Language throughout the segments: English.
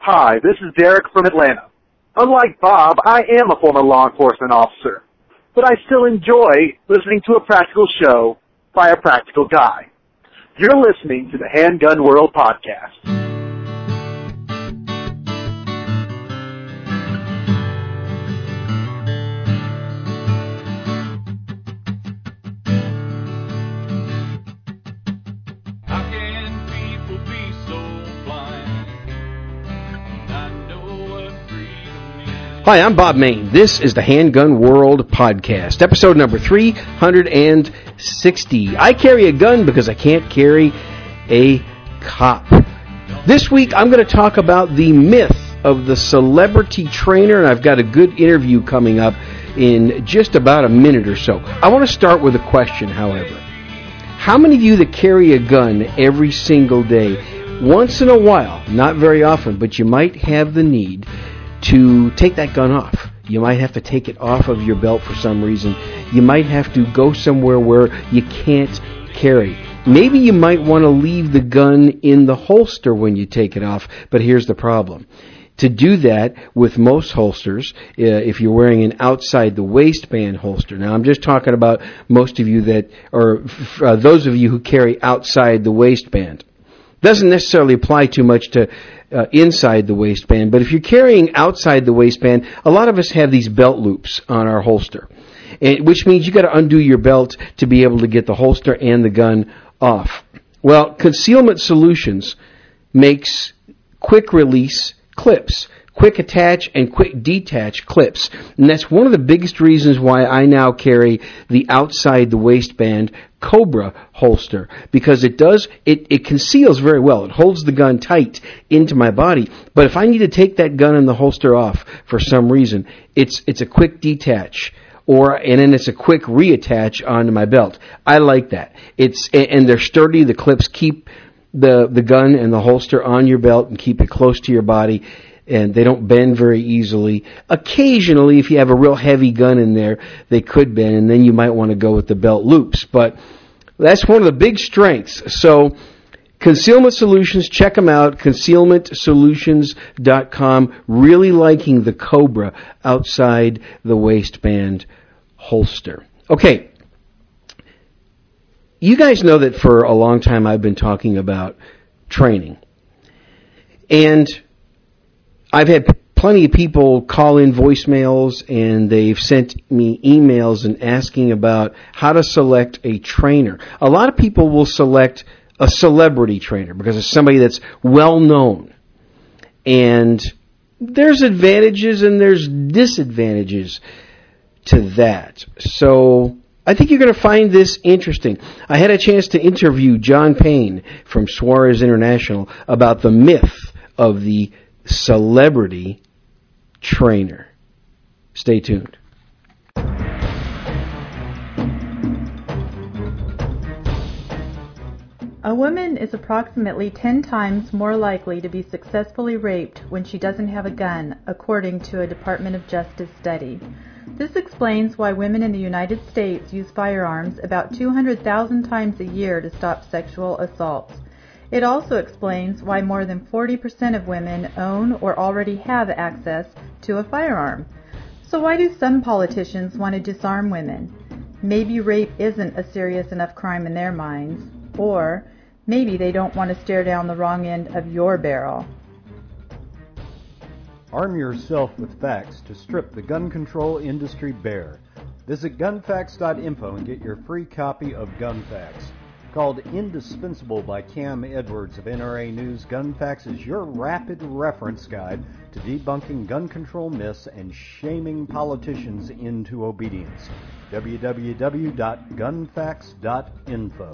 Hi, this is Derek from Atlanta. Unlike Bob, I am a former law enforcement officer, but I still enjoy listening to a practical show by a practical guy. You're listening to the Handgun World Podcast. Hi, I'm Bob Main. This is the Handgun World Podcast, episode number 360. I carry a gun because I can't carry a cop. This week, I'm going to talk about the myth of the celebrity trainer, and I've got a good interview coming up in just about a minute or so. I want to start with a question, however. How many of you that carry a gun every single day, once in a while, not very often, but you might have the need to take that gun off? You might have to take it off of your belt for some reason. You might have to go somewhere where you can't carry. Maybe you might want to leave the gun in the holster when you take it off, but here's the problem. To do that with most holsters, if you're wearing an outside the waistband holster. Now, I'm just talking about most of you that, or those of you who carry outside the waistband. Doesn't necessarily apply too much to inside the waistband, but if you're carrying outside the waistband, a lot of us have these belt loops on our holster, which means you got to undo your belt to be able to get the holster and the gun off. Well, Concealment Solutions makes quick release clips, quick attach and quick detach clips, and that's one of the biggest reasons why I now carry the outside the waistband Cobra holster, because it conceals very well. It holds the gun tight into my body, but if I need to take that gun and the holster off for some reason, it's a quick detach, and then it's a quick reattach onto my belt. I like that. And they're sturdy. The clips keep the gun and the holster on your belt and keep it close to your body, and they don't bend very easily. Occasionally, if you have a real heavy gun in there, they could bend, and then you might want to go with the belt loops. But that's one of the big strengths. So, Concealment Solutions, check them out, concealmentsolutions.com. Really liking the Cobra outside the waistband holster. Okay. You guys know that for a long time I've been talking about training. And I've had plenty of people call in voicemails, and they've sent me emails and asking about how to select a trainer. A lot of people will select a celebrity trainer because it's somebody that's well known. And there's advantages and there's disadvantages to that. So I think you're going to find this interesting. I had a chance to interview John Payne from Suarez International about the myth of the celebrity trainer. Stay tuned. A woman is approximately 10 times more likely to be successfully raped when she doesn't have a gun, according to a Department of Justice study. This explains why women in the United States use firearms about 200,000 times a year to stop sexual assaults. It also explains why more than 40% of women own or already have access to a firearm. So why do some politicians want to disarm women? Maybe rape isn't a serious enough crime in their minds, or maybe they don't want to stare down the wrong end of your barrel. Arm yourself with facts to strip the gun control industry bare. Visit gunfacts.info and get your free copy of Gun Facts. Called indispensable by Cam Edwards of NRA News, Gun Facts is your rapid reference guide to debunking gun control myths and shaming politicians into obedience. www.gunfacts.info.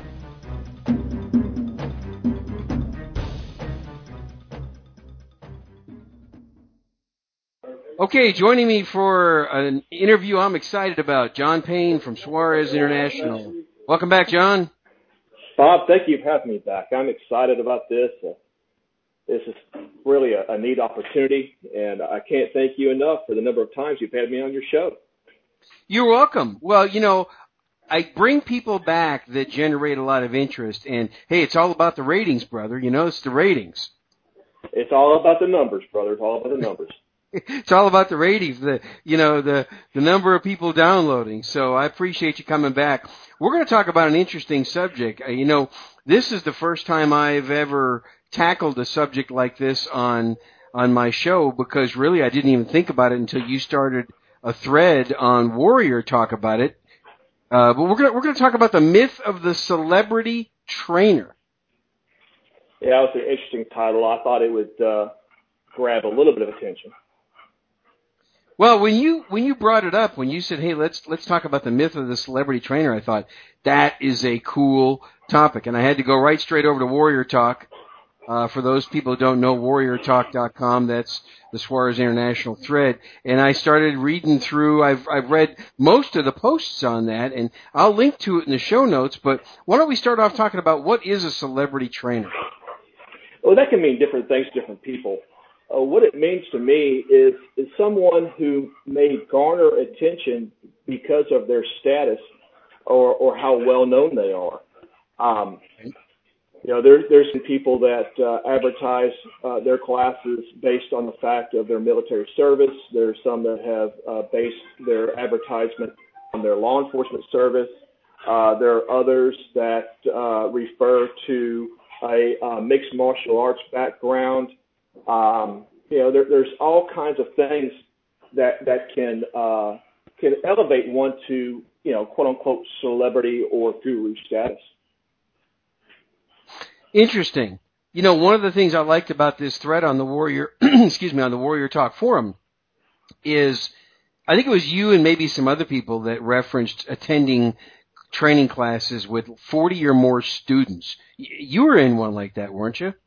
Okay, joining me for an interview I'm excited about, John Payne from Suarez International. Welcome back, John. Bob, thank you for having me back. I'm excited about this. This is really a neat opportunity, and I can't thank you enough for the number of times you've had me on your show. You're welcome. Well, I bring people back that generate a lot of interest, and hey, it's all about the ratings, brother. It's the ratings. It's all about the numbers, brother. It's all about the numbers. It's all about the ratings, the number of people downloading. So I appreciate you coming back. We're going to talk about an interesting subject. This is the first time I've ever tackled a subject like this on my show, because really I didn't even think about it until you started a thread on Warrior Talk about it. But we're going to talk about the myth of the celebrity trainer. Yeah, that was an interesting title. I thought it would grab a little bit of attention. Well, when you brought it up, when you said, "Hey, let's talk about the myth of the celebrity trainer," I thought that is a cool topic, and I had to go right straight over to Warrior Talk. For those people who don't know, WarriorTalk.com, that's the Suarez International thread, and I started reading through. I've read most of the posts on that, and I'll link to it in the show notes. But why don't we start off talking about what is a celebrity trainer? Well, that can mean different things to different people. What it means to me is someone who may garner attention because of their status or how well known they are. There's some people that advertise their classes based on the fact of their military service. There's some that have based their advertisement on their law enforcement service. There are others that refer to a mixed martial arts background. There's all kinds of things that can elevate one to, quote unquote, celebrity or guru status. Interesting. One of the things I liked about this thread on the Warrior, on the Warrior Talk forum is, I think it was you and maybe some other people that referenced attending training classes with 40 or more students. You were in one like that, weren't you?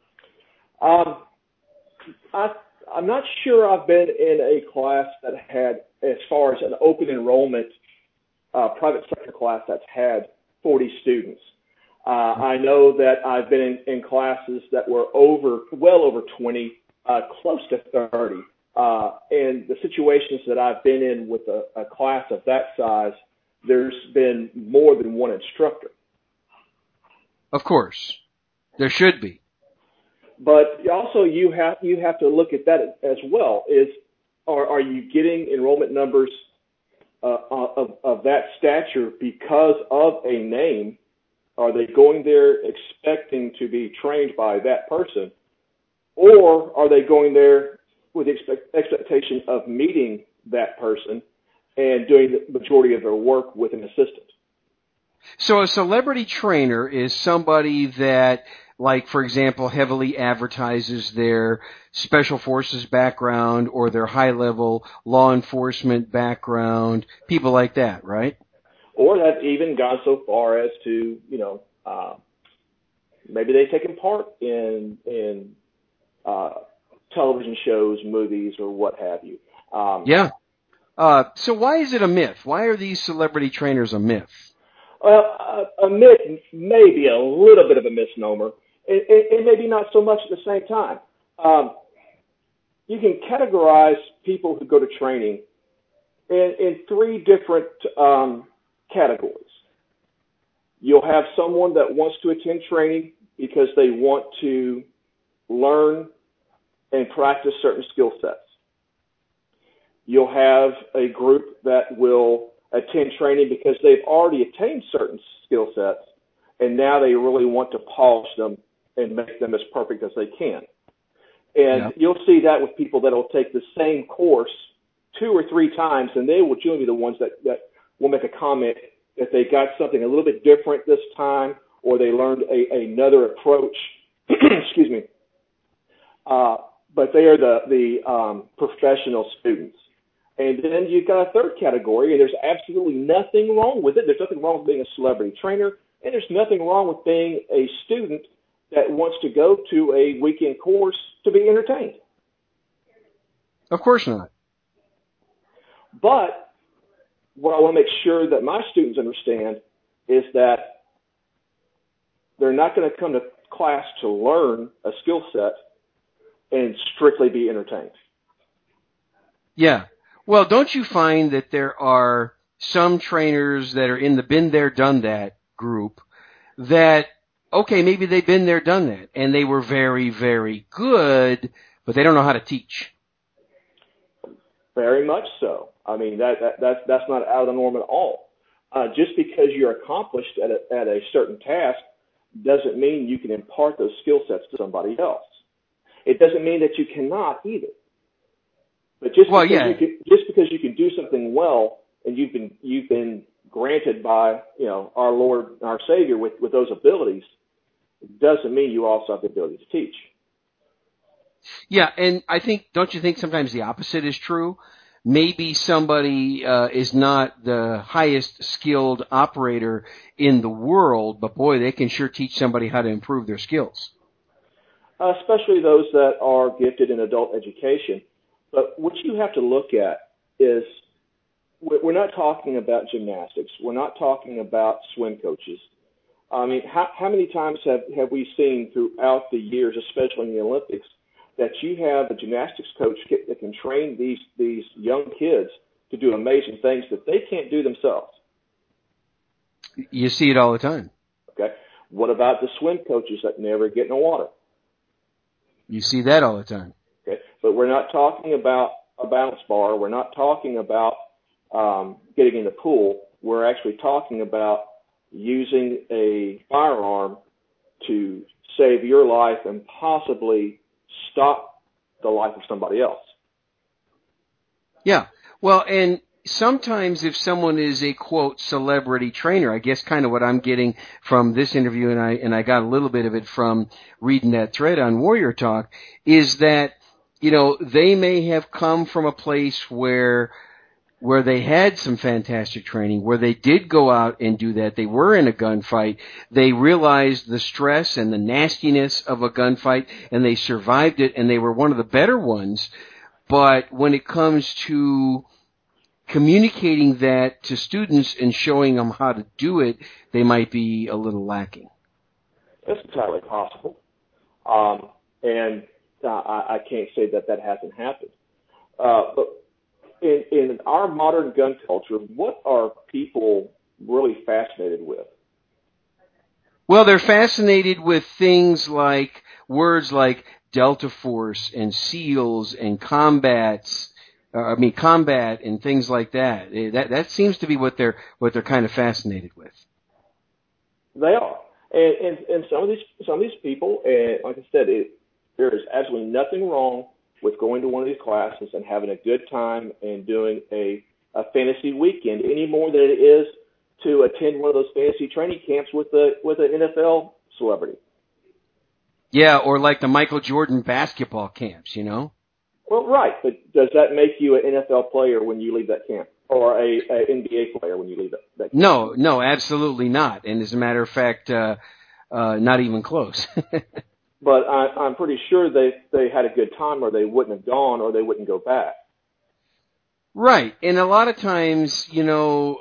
I'm not sure I've been in a class that had, as far as an open enrollment private sector class that's had 40 students. I know that I've been in classes that were well over 20, close to 30. And the situations that I've been in with a class of that size, there's been more than one instructor. Of course. There should be. But also you have to look at that as well. Are you getting enrollment numbers of that stature because of a name? Are they going there expecting to be trained by that person? Or are they going there with the expectation of meeting that person and doing the majority of their work with an assistant? So a celebrity trainer is somebody that, like, for example, heavily advertises their special forces background or their high-level law enforcement background, people like that, right? Or have even gone so far as to, maybe they've taken part in television shows, movies, or what have you. Yeah. So why is it a myth? Why are these celebrity trainers a myth? Well, a myth may be a little bit of a misnomer, and maybe not so much at the same time. You can categorize people who go to training in three different categories. You'll have someone that wants to attend training because they want to learn and practice certain skill sets. You'll have a group that will attend training because they've already attained certain skill sets, and now they really want to polish them and make them as perfect as they can. And You'll see that with people that will take the same course 2 or 3 times, and they will generally be the ones that will make a comment that they got something a little bit different this time, or they learned another approach. Excuse me. But they are the professional students. And then you've got a third category, and there's absolutely nothing wrong with it. There's nothing wrong with being a celebrity trainer, and there's nothing wrong with being a student that wants to go to a weekend course to be entertained. Of course not. But what I want to make sure that my students understand is that they're not going to come to class to learn a skill set and strictly be entertained. Yeah. Well, don't you find that there are some trainers that are in the been there, done that group that okay, maybe they've been there, done that, and they were very, very good, but they don't know how to teach. Very much so. I mean, that's not out of the norm at all. Just because you're accomplished at a certain task doesn't mean you can impart those skill sets to somebody else. It doesn't mean that you cannot either. But just because you can do something well and you've been granted by our Lord, our Savior with those abilities, doesn't mean you also have the ability to teach. Yeah, and don't you think sometimes the opposite is true? Maybe somebody is not the highest skilled operator in the world, but boy, they can sure teach somebody how to improve their skills. Especially those that are gifted in adult education. But what you have to look at is we're not talking about gymnastics. We're not talking about swim coaches. I mean, how many times have we seen throughout the years, especially in the Olympics, that you have a gymnastics coach that can train these young kids to do amazing things that they can't do themselves? You see it all the time. Okay. What about the swim coaches that never get in the water? You see that all the time. Okay. But we're not talking about a balance bar. We're not talking about getting in the pool. We're actually talking about using a firearm to save your life and possibly stop the life of somebody else. Yeah. Well, and sometimes if someone is a, quote, celebrity trainer, I guess kind of what I'm getting from this interview, and I got a little bit of it from reading that thread on Warrior Talk, is that, they may have come from a place where they had some fantastic training, where they did go out and do that. They were in a gunfight. They realized the stress and the nastiness of a gunfight, and they survived it, and they were one of the better ones. But when it comes to communicating that to students and showing them how to do it, they might be a little lacking. That's entirely possible. And I can't say that hasn't happened. But in our modern gun culture, what are people really fascinated with? Well, they're fascinated with things like words like Delta Force and SEALs and combat and things like that. That seems to be what they're kind of fascinated with. They are, and some of these people, and like I said, there is absolutely nothing wrong with going to one of these classes and having a good time and doing a fantasy weekend any more than it is to attend one of those fantasy training camps with an NFL celebrity. Yeah, or like the Michael Jordan basketball camps, Well, right, but does that make you an NFL player when you leave that camp, or a NBA player when you leave that camp? No, absolutely not. And as a matter of fact, not even close. But I'm pretty sure they had a good time, or they wouldn't have gone, or they wouldn't go back. Right, and a lot of times, in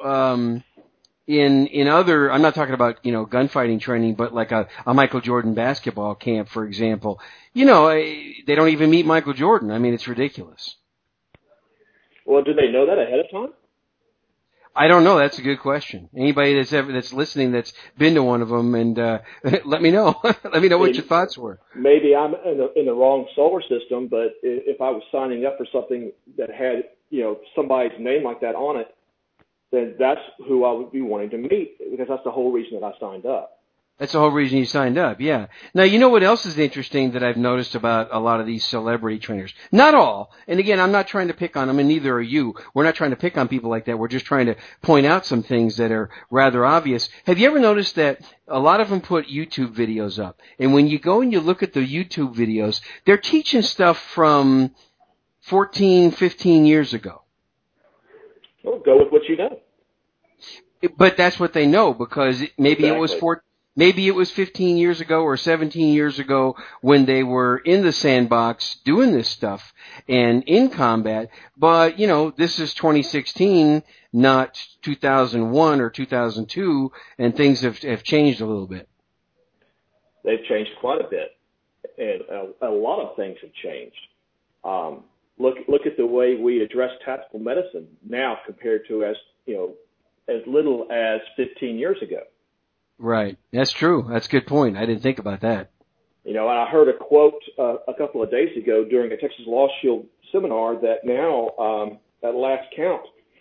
other, I'm not talking about, gunfighting training, but like a Michael Jordan basketball camp, for example, they don't even meet Michael Jordan. I mean, it's ridiculous. Well, do they know that ahead of time? I don't know. That's a good question. Anybody that's listening that's been to one of them, and let me know. Let me know what your thoughts were. Maybe I'm in the wrong solar system, but if I was signing up for something that had somebody's name like that on it, then that's who I would be wanting to meet, because that's the whole reason that I signed up. That's the whole reason you signed up, yeah. Now, you know what else is interesting that I've noticed about a lot of these celebrity trainers? Not all. And again, I'm not trying to pick on them, and neither are you. We're not trying to pick on people like that. We're just trying to point out some things that are rather obvious. Have you ever noticed that a lot of them put YouTube videos up? And when you go and you look at the YouTube videos, they're teaching stuff from 14, 15 years ago. Well, go with what you know. But that's what they know, because maybe Exactly. Maybe it was 15 years ago or 17 years ago when they were in the sandbox doing this stuff and in combat. But, this is 2016, not 2001 or 2002, and things have changed a little bit. They've changed quite a bit, and a lot of things have changed. Look at the way we address tactical medicine now compared to as little as 15 years ago. Right. That's true. That's a good point. I didn't think about that. You know, and I heard a quote a couple of days ago during a Texas Law Shield seminar that now, at last count,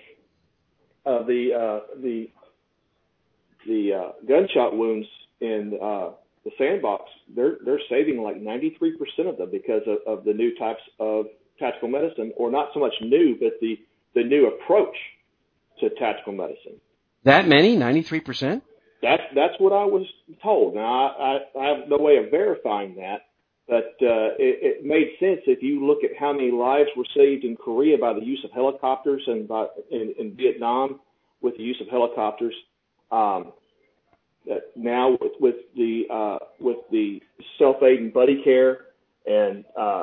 the gunshot wounds in the sandbox, they're saving like 93% of them because of the new types of tactical medicine, or not so much new, but the new approach to tactical medicine. That many? 93%? That's what I was told. Now, I have no way of verifying that, but it made sense if you look at how many lives were saved in Korea by the use of helicopters, and in Vietnam with the use of helicopters. That now with the self-aid and buddy care, and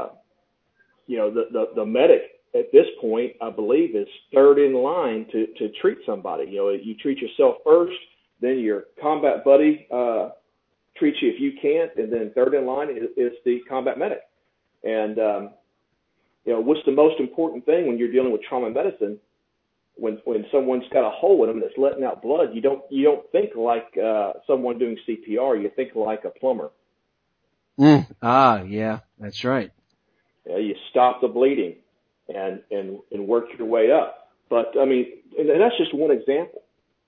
the medic at this point, I believe, is third in line to treat somebody. You know, you treat yourself first, then your combat buddy treats you if you can't, and then third in line is the combat medic. And what's the most important thing when you're dealing with trauma medicine? When someone's got a hole in them that's letting out blood, you don't think like someone doing CPR. You think like a plumber. Yeah, that's right. You stop the bleeding and work your way up. But I mean, and that's just one example.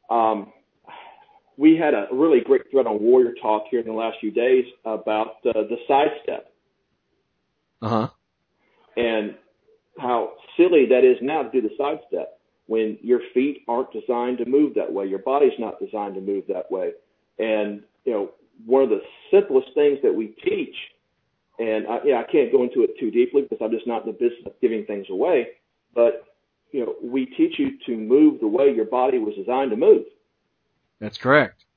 We had a really great thread on Warrior Talk here in the last few days about the sidestep. And how silly that is now to do the sidestep when your feet aren't designed to move that way. Your body's not designed to move that way. And, one of the simplest things that we teach, and I can't go into it too deeply because I'm just not in the business of giving things away, but, we teach you to move the way your body was designed to move. That's correct.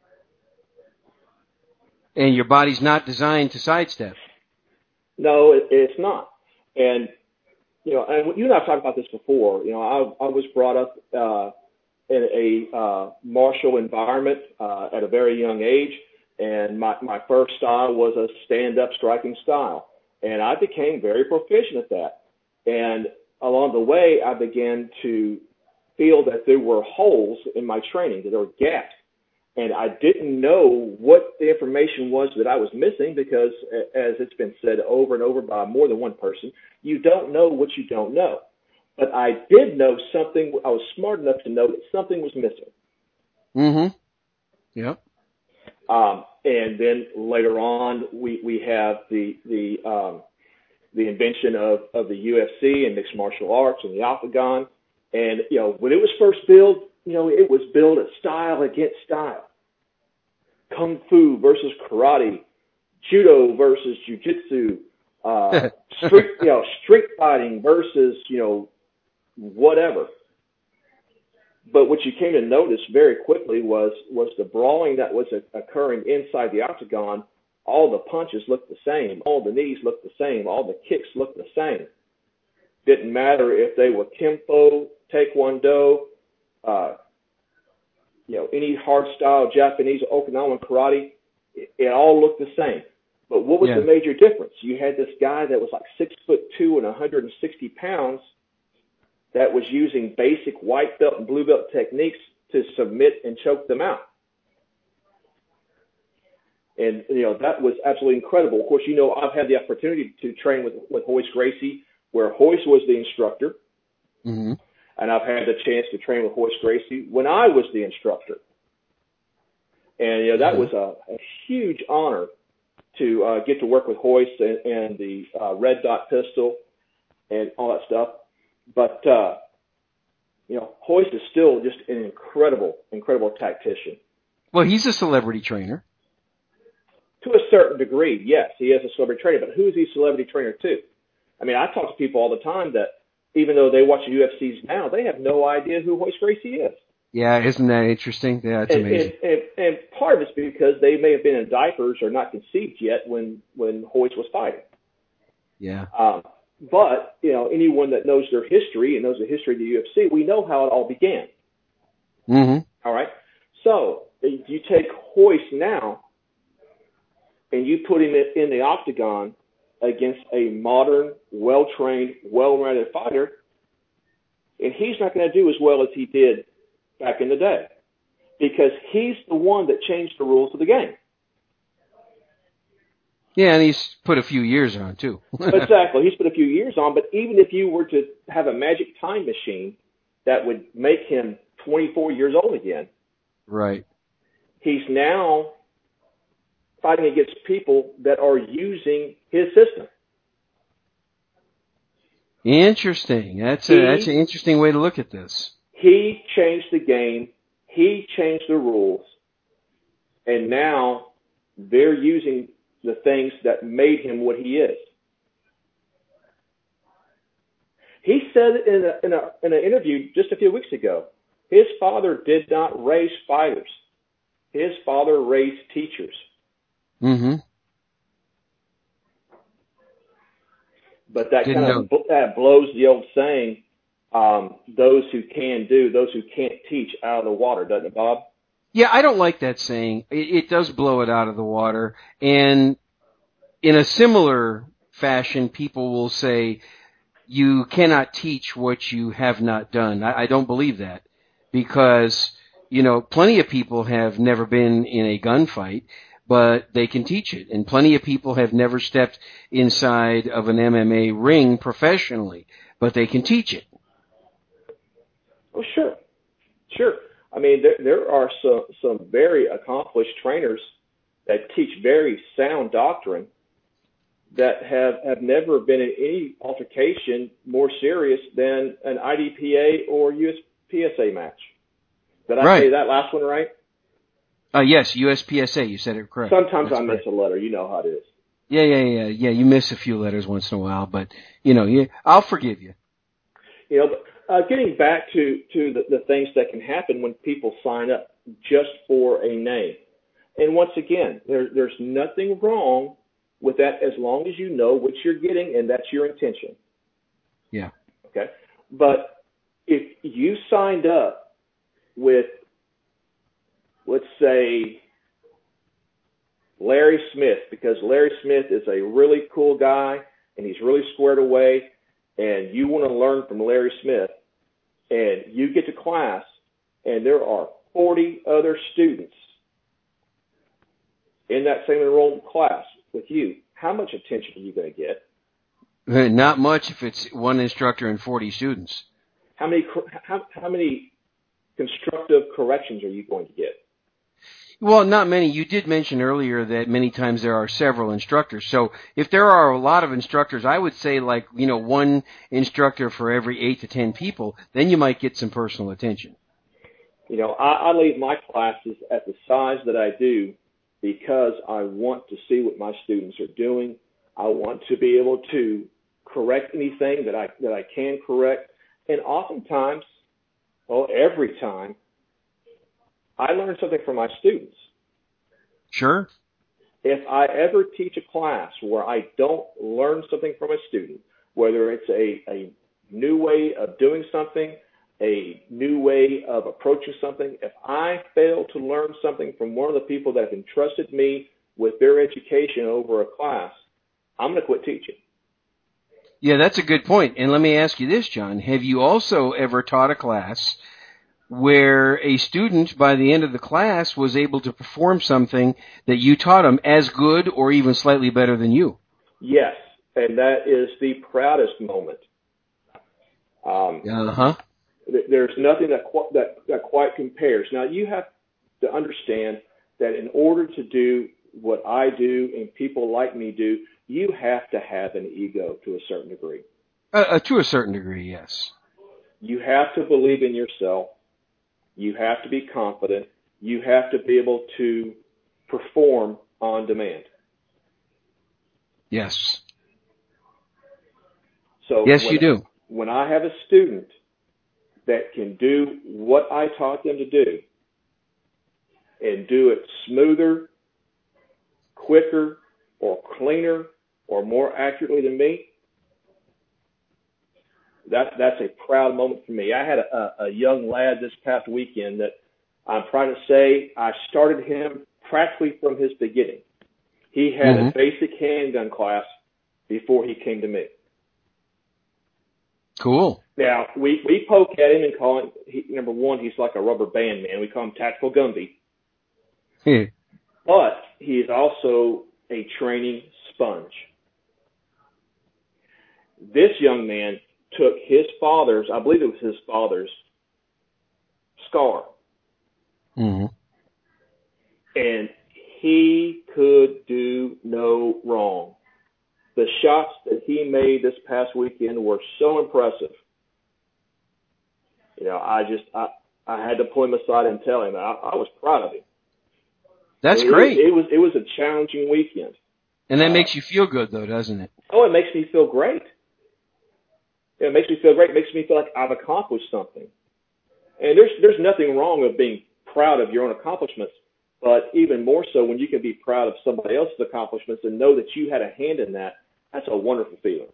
And your body's not designed to sidestep. No, it's not. And, and you and I have talked about this before. I was brought up in a martial environment at a very young age, and my first style was a stand-up striking style. And I became very proficient at that. And along the way, I began to feel that there were holes in my training, that there were gaps. And I didn't know what the information was that I was missing because, as it's been said over and over by more than one person, you don't know what you don't know. But I did know something. I was smart enough to know that something was missing. Mm-hmm. Yep. And then later on, we have the invention of the UFC and mixed martial arts and the octagon. And, when it was first built, it was built as style against style. Kung Fu versus karate, judo versus jiu-jitsu, street fighting versus, whatever. But what you came to notice very quickly was the brawling that was occurring inside the octagon. All the punches looked the same. All the knees looked the same. All the kicks looked the same. Didn't matter if they were Kempo, Taekwondo, any hard style Japanese Okinawan karate, it all looked the same. But what was the major difference? You had this guy that was like 6'2" and 160 pounds that was using basic white belt and blue belt techniques to submit and choke them out. And, that was absolutely incredible. Of course, I've had the opportunity to train with Royce Gracie, where Royce was the instructor. Mm-hmm. And I've had the chance to train with Royce Gracie when I was the instructor. And, that was a huge honor to get to work with Royce and the red dot pistol and all that stuff. But, Royce is still just an incredible tactician. Well, he's a celebrity trainer. To a certain degree, yes, he is a celebrity trainer. But who is he a celebrity trainer to? I mean, I talk to people all the time that, even though they watch the UFCs now, they have no idea who Royce Gracie is. Yeah, isn't that interesting? Yeah, it's amazing. And part of it's because they may have been in diapers or not conceived yet when Royce was fighting. Yeah. But, anyone that knows their history and knows the history of the UFC, we know how it all began. Mm-hmm. All right? So, if you take Royce now and you put him in the octagon against a modern, well-trained, well-rounded fighter, and he's not going to do as well as he did back in the day. because he's the one that changed the rules of the game. Yeah, and he's put a few years on, too. Exactly. He's put a few years on, but even if you were to have a magic time machine that would make him 24 years old again, right, he's now fighting against people that are using his system. Interesting. That's an interesting way to look at this. He changed the game. He changed the rules. And now they're using the things that made him what he is. He said in an interview just a few weeks ago, his father did not raise fighters. His father raised teachers. Mm-hmm. But that that blows the old saying, those who can do, those who can't teach, out of the water, doesn't it, Bob? Yeah, I don't like that saying. It does blow it out of the water. And in a similar fashion, people will say, you cannot teach what you have not done. I don't believe that, because, plenty of people have never been in a gunfight, but they can teach it. And plenty of people have never stepped inside of an MMA ring professionally, but they can teach it. Oh, sure. I mean, there are some very accomplished trainers that teach very sound doctrine that have never been in any altercation more serious than an IDPA or USPSA match. Did I say that last one right? Yes, USPSA. You said it correct. Sometimes I miss a letter. You know how it is. Yeah. You miss a few letters once in a while, but I'll forgive you. But getting back to the things that can happen when people sign up just for a name, and once again, there's nothing wrong with that as long as you know what you're getting and that's your intention. Yeah. Okay. But if you signed up with, let's say, Larry Smith, because Larry Smith is a really cool guy and he's really squared away, and you want to learn from Larry Smith, and you get to class and there are 40 other students in that same enrollment class with you, how much attention are you going to get? Not much if it's one instructor and 40 students. How many constructive corrections are you going to get? Well, not many. You did mention earlier that many times there are several instructors. So if there are a lot of instructors, I would say one instructor for every 8 to 10 people, then you might get some personal attention. I leave my classes at the size that I do because I want to see what my students are doing. I want to be able to correct anything that I can correct. And oftentimes, every time, I learn something from my students. Sure. If I ever teach a class where I don't learn something from a student, whether it's a new way of doing something, a new way of approaching something, if I fail to learn something from one of the people that have entrusted me with their education over a class, I'm going to quit teaching. Yeah, that's a good point. And let me ask you this, John. Have you also ever taught a class where a student, by the end of the class, was able to perform something that you taught them as good or even slightly better than you? Yes, and that is the proudest moment. There's nothing that quite compares. Now, you have to understand that in order to do what I do and people like me do, you have to have an ego to a certain degree. To a certain degree, yes. You have to believe in yourself. You have to be confident. You have to be able to perform on demand. Yes. So yes, you do. When I have a student that can do what I taught them to do and do it smoother, quicker, or cleaner, or more accurately than me, that's a proud moment for me. I had a young lad this past weekend that I'm proud to say I started him practically from his beginning. He had a basic handgun class before he came to me. Cool. Now, we poke at him and call him, number one, he's like a rubber band man. We call him Tactical Gumby. But he is also a training sponge. This young man took his father's, I believe it was his father's, scar. Mm-hmm. And he could do no wrong. The shots that he made this past weekend were so impressive. You know, I had to pull him aside and tell him I was proud of him. That's great. It was a challenging weekend. And that makes you feel good, though, doesn't it? Oh, it makes me feel great. It makes me feel great. It makes me feel like I've accomplished something. And there's nothing wrong with being proud of your own accomplishments, but even more so when you can be proud of somebody else's accomplishments and know that you had a hand in that. That's a wonderful feeling.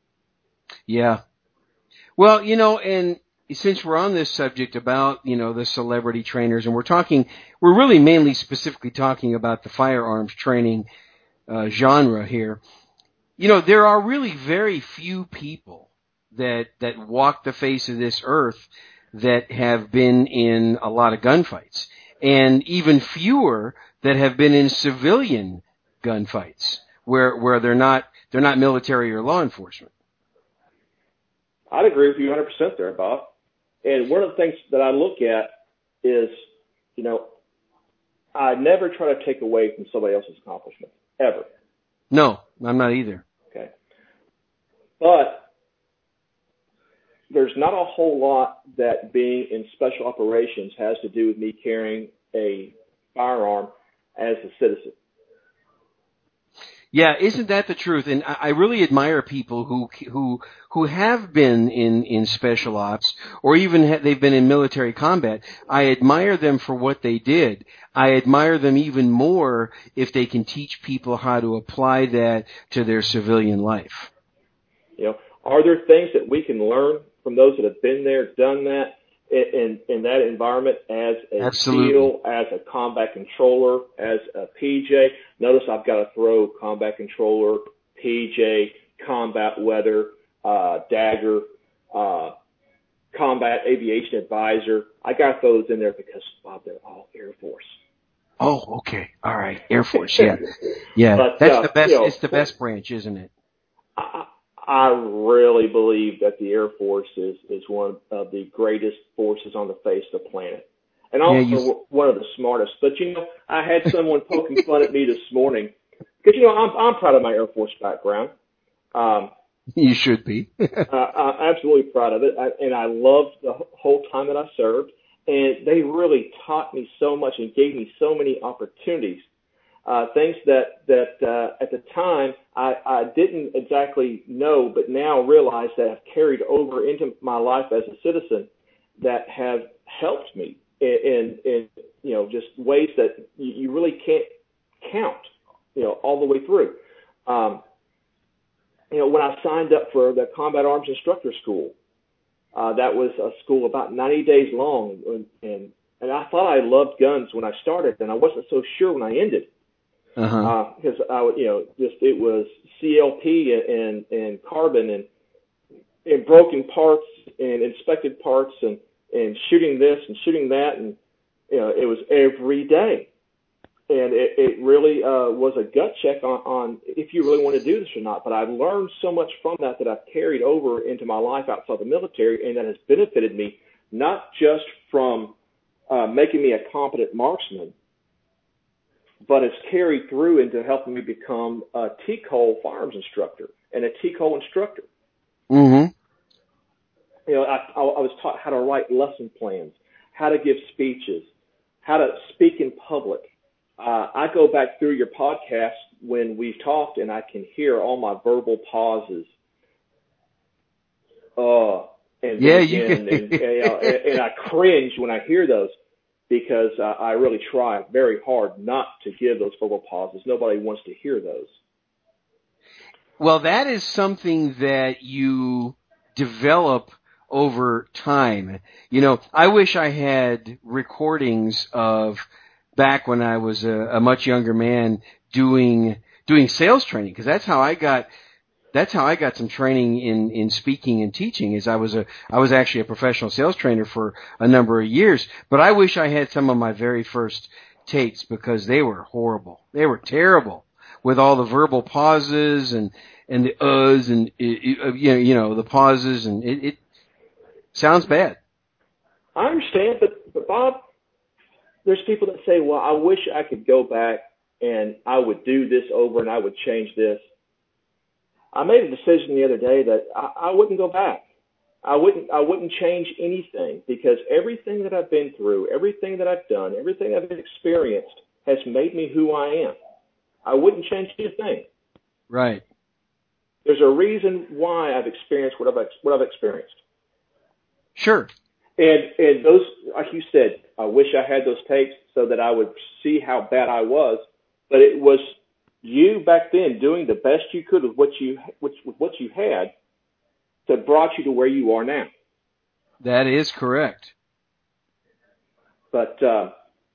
Yeah. Well, you know, and since we're on this subject about, you know, the celebrity trainers, and we're really mainly specifically talking about the firearms training genre here. You know, there are really very few people that walk the face of this earth that have been in a lot of gunfights, and even fewer that have been in civilian gunfights where they're not military or law enforcement. I'd agree with you 100% there, Bob. And one of the things that I look at is, you know, I never try to take away from somebody else's accomplishment, ever. No, I'm not either. Okay. But there's not a whole lot that being in special operations has to do with me carrying a firearm as a citizen. Yeah, isn't that the truth? And I really admire people who have been in special ops, or even they've been in military combat. I admire them for what they did. I admire them even more if they can teach people how to apply that to their civilian life. You know, are there things that we can learn from those that have been there, done that, in that environment as a Absolutely. SEAL, as a combat controller, as a PJ? Notice I've got to throw combat controller, PJ, combat weather, Dagger, combat aviation advisor. I got those in there because, Bob, they're all Air Force. Oh, okay. All right. Air Force, yeah. Yeah. But, that's the best, you know, it's the best branch, isn't it? I really believe that the Air Force is one of the greatest forces on the face of the planet. And also one of the smartest. But, you know, I had someone poking fun at me this morning because, you know, I'm proud of my Air Force background. You should be. I'm absolutely proud of it. And I loved the whole time that I served. And they really taught me so much and gave me so many opportunities. Things that at the time I didn't exactly know, but now realize that have carried over into my life as a citizen that have helped me in you know, just ways that you really can't count, you know, all the way through. You know, when I signed up for the Combat Arms Instructor School, that was a school about 90 days long, and I thought I loved guns when I started, and I wasn't so sure when I ended. Because I would, you know, just it was CLP and carbon and broken parts and inspected parts and shooting this and shooting that, and you know, it was every day, and it really was a gut check on if you really want to do this or not. But I've learned so much from that I've carried over into my life outside the military, and that has benefited me not just from making me a competent marksman, but it's carried through into helping me become a TCOL firearms instructor and a TCOL instructor. Mm-hmm. You know, I was taught how to write lesson plans, how to give speeches, how to speak in public. I go back through your podcast when we've talked, and I can hear all my verbal pauses. And yeah, and I cringe when I hear those. Because I really try very hard not to give those verbal pauses. Nobody wants to hear those. Well, that is something that you develop over time. You know, I wish I had recordings of back when I was a much younger man doing sales training, because that's how I got That's how I got some training in speaking and teaching. Is I was actually a professional sales trainer for a number of years, but I wish I had some of my very first tapes because they were horrible. They were terrible with all the verbal pauses and the uhs and the pauses, and it sounds bad. I understand, but Bob, there's people that say, well, I wish I could go back and I would do this over and I would change this. I made a decision the other day that I wouldn't go back. I wouldn't change anything because everything that I've been through, everything that I've done, everything I've experienced has made me who I am. I wouldn't change a thing. Right. There's a reason why I've experienced what I've experienced. Sure. And those, like you said, I wish I had those tapes so that I would see how bad I was. But it was you back then doing the best you could with what you had that brought you to where you are now. That is correct. But and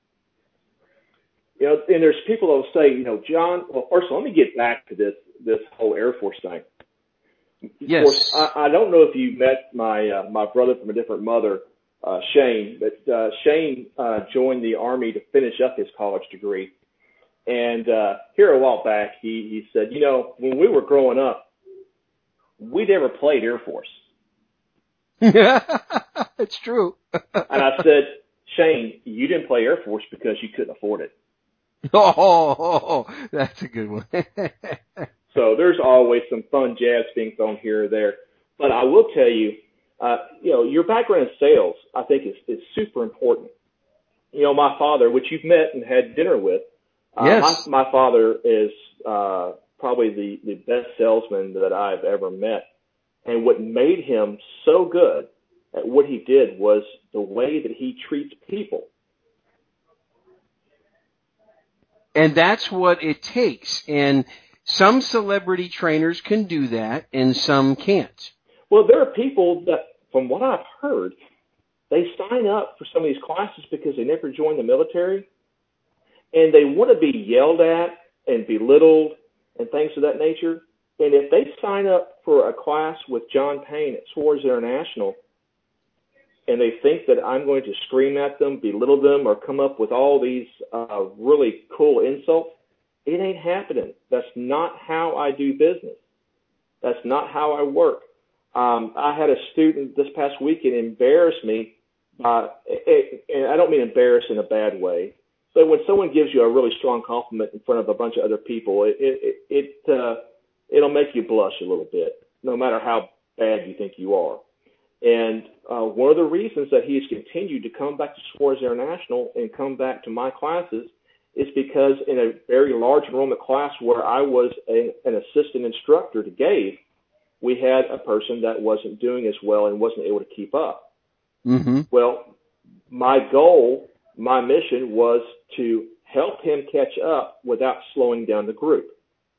there's people that will say, John. Well, first of all, let me get back to this whole Air Force thing. Yes. Of course, I don't know if you met my brother from a different mother, Shane, but Shane joined the Army to finish up his college degree. And here a while back, he said, when we were growing up, we never played Air Force. It's true. And I said, Shane, you didn't play Air Force because you couldn't afford it. Oh, that's a good one. So there's always some fun jabs being thrown here or there. But I will tell you, your background in sales, I think, is super important. My father, which you've met and had dinner with, yes. my father is probably the best salesman that I've ever met. And what made him so good at what he did was the way that he treats people. And that's what it takes. And some celebrity trainers can do that, and some can't. Well, there are people that, from what I've heard, they sign up for some of these classes because they never joined the military, and they want to be yelled at and belittled and things of that nature. And if they sign up for a class with John Payne at Swords International, and they think that I'm going to scream at them, belittle them, or come up with all these really cool insults, it ain't happening. That's not how I do business. That's not how I work. I had a student this past weekend embarrass me, and I don't mean embarrass in a bad way, but when someone gives you a really strong compliment in front of a bunch of other people, it'll make you blush a little bit, no matter how bad you think you are. And one of the reasons that he has continued to come back to Swords International and come back to my classes is because in a very large enrollment class where I was an assistant instructor to Gabe, we had a person that wasn't doing as well and wasn't able to keep up. Mm-hmm. Well, my goal, my mission was to help him catch up without slowing down the group.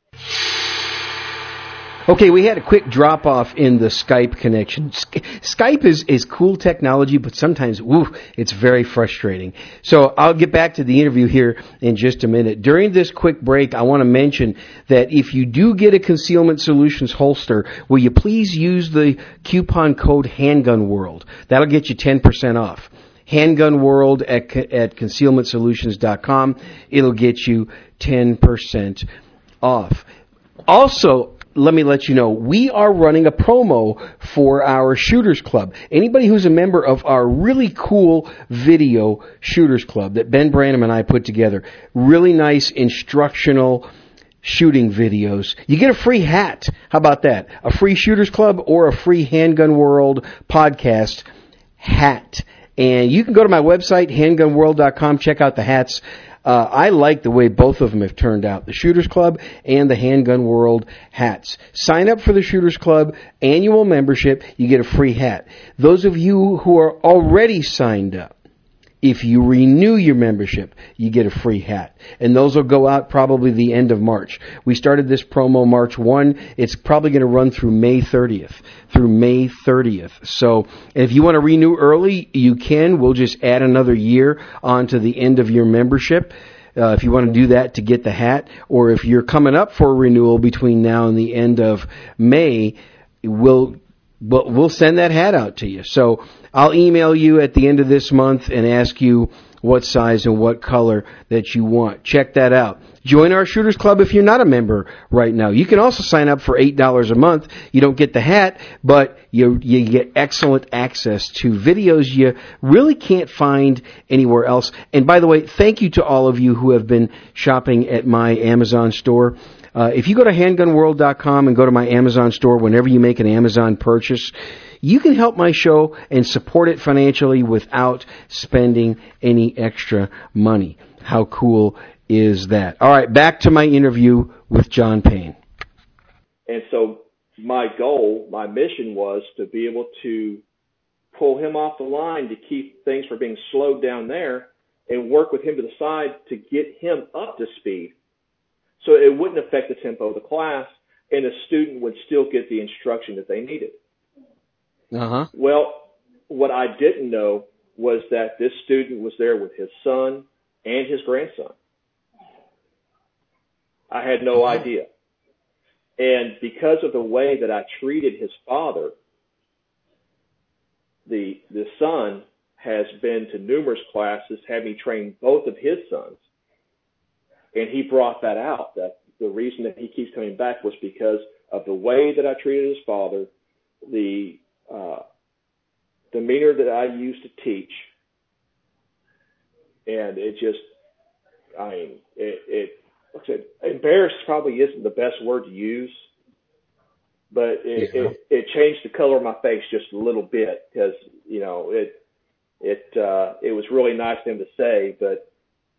Okay, we had a quick drop-off in the Skype connection. Skype is cool technology, but sometimes, it's very frustrating. So I'll get back to the interview here in just a minute. During this quick break, I want to mention that if you do get a Concealment Solutions holster, will you please use the coupon code Handgun World? That'll get you 10% off. Handgun World at concealmentsolutions.com. It'll get you 10% off. Also, let me let you know, we are running a promo for our Shooters Club. Anybody who's a member of our really cool video Shooters Club that Ben Branham and I put together, really nice instructional shooting videos, you get a free hat. How about that? A free Shooters Club or a free Handgun World podcast hat. And you can go to my website, handgunworld.com, check out the hats. I like the way both of them have turned out, the Shooters Club and the Handgun World hats. Sign up for the Shooters Club annual membership, you get a free hat. Those of you who are already signed up, if you renew your membership, you get a free hat. And those will go out probably the end of March. We started this promo March 1. It's probably going to run through May 30th. So if you want to renew early, you can. We'll just add another year onto the end of your membership. if you want to do that to get the hat, or if you're coming up for renewal between now and the end of May, we'll send that hat out to you. So I'll email you at the end of this month and ask you what size and what color that you want. Check that out. Join our Shooters Club if you're not a member right now. You can also sign up for $8 a month. You don't get the hat, but you get excellent access to videos you really can't find anywhere else. And by the way, thank you to all of you who have been shopping at my Amazon store. If you go to handgunworld.com and go to my Amazon store, whenever you make an Amazon purchase, you can help my show and support it financially without spending any extra money. How cool is that? All right, back to my interview with John Payne. And so my goal, my mission was to be able to pull him off the line to keep things from being slowed down there and work with him to the side to get him up to speed so it wouldn't affect the tempo of the class and the student would still get the instruction that they needed. Uh-huh. Well, what I didn't know was that this student was there with his son and his grandson. I had no idea. And because of the way that I treated his father, the son has been to numerous classes, had me train both of his sons. And he brought that out, that the reason that he keeps coming back was because of the way that I treated his father, the demeanor that I used to teach. And it just, I mean, like I said, embarrassed probably isn't the best word to use, but it changed the color of my face just a little bit because, you know, it was really nice of him to say, but